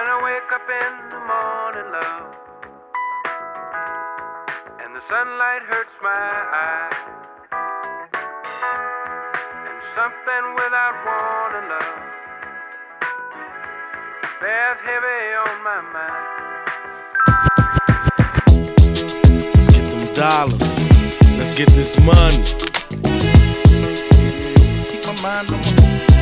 I wake up in the morning, love, and the sunlight hurts my eyes, and something without warning, love, bears heavy on my mind. Let's get them dollars. Let's get this money. Keep my mind on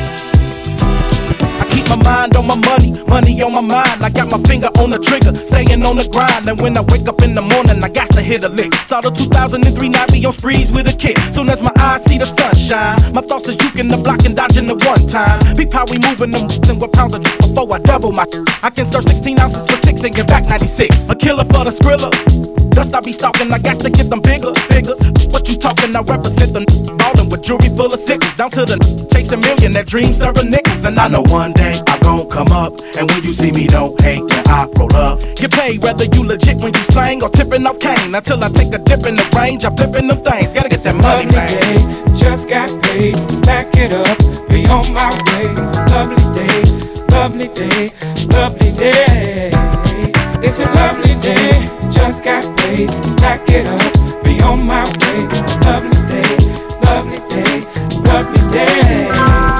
my mind on my money, money on my mind. I got my finger on the trigger, staying on the grind. And when I wake up in the morning, I got to hit a lick. Saw the 2003 night be on sprees with a kid. Soon as my eyes see the sunshine, my thoughts is juking the block and dodging the one time. Peep how we moving them and what pounds of before I double my. I can serve 16 ounces for 6 and get back 96. A killer for the skrilla. Dust I be stalking, I got to get them bigger figures. What you talking? I represent the ballin' with jewelry full of sickles. Down to the chasing million, that dream serving nickels. And I know one day I gon' come up, and when you see me, don't hate when I roll up. Get paid whether you legit when you slang or tipping off cane. Until I take a dip in the range, I'm flipping them things. Gotta get that money, man. Lovely day, just got paid, stack it up, be on my way. Lovely day, lovely day, lovely day. It's a lovely day, just got paid, stack it up, be on my way. Lovely day, lovely day, lovely day.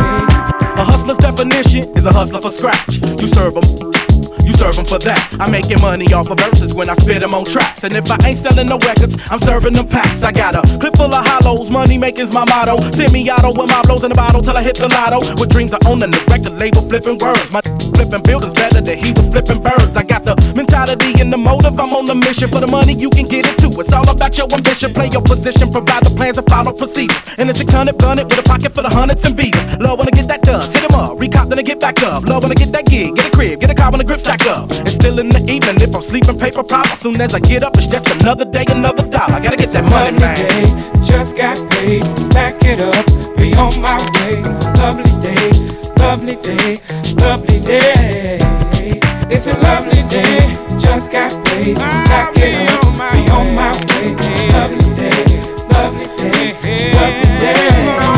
A hustler's definition is a hustler for scratch. You serve them for that. I'm making money off of verses when I spit them on tracks. And if I ain't selling no records, I'm serving them packs. I got a clip full of hollows, money making's my motto. Semi-auto with my blows in the bottle till I hit the lotto. With dreams of owning the record label, flipping words. My flipping buildings better than he was flipping birds. I got the mentality and the motive, I'm on the mission. For the money, you can get it too. It's all about your ambition. Play your position, provide the plans and follow procedures. And a 600 gun it with a pocket full of hundreds and visas. Love when I get that dust, hit him up, recop then I get back up. Love when I get that gig, get a crib, get a car when the grip stack up. It's still in the evening if I'm sleeping paper problem. Soon as I get up, it's just another day, another dollar. I gotta get that money, man. Day, just got paid, stack it up, be on my way. Lovely day, lovely day, lovely day. It's a lovely day, just got paid, stack it up, be on my way. Lovely day, lovely day, lovely day.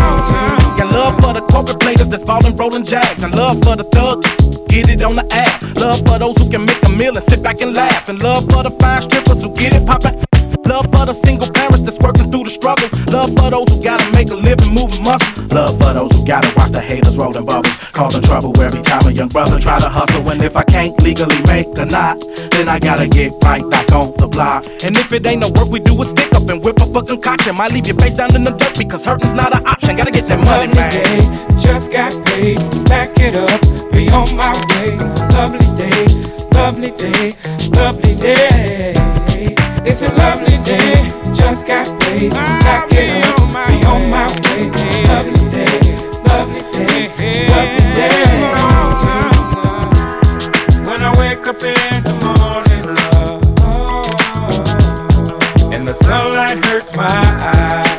Got love for the corporate players that's ballin' rollin' jags, and love for the thug. Get it on the app. Love for those who can make a meal and sit back and laugh. And love for the fine strippers who get it poppin'. Love for the single parents that's working through the struggle. Love for those who gotta make a living moving muscle. Love for those who gotta watch the haters rollin' bubbles, causing trouble every time a young brother try to hustle. And if I can't legally make a knot, then I gotta get right back on the block. And if it ain't no work, we do a stick up and whip a fucking concoction. Might leave your face down in the dirt because hurting's not an option. Gotta get that money, man. Day, just got paid, stack it up, be on my way. Lovely day, lovely day, lovely day. It's a lovely day, just got paid, stack it up, be on my way. Lovely day, lovely day, lovely day. When I wake up in the morning, love, and the sunlight hurts my eyes,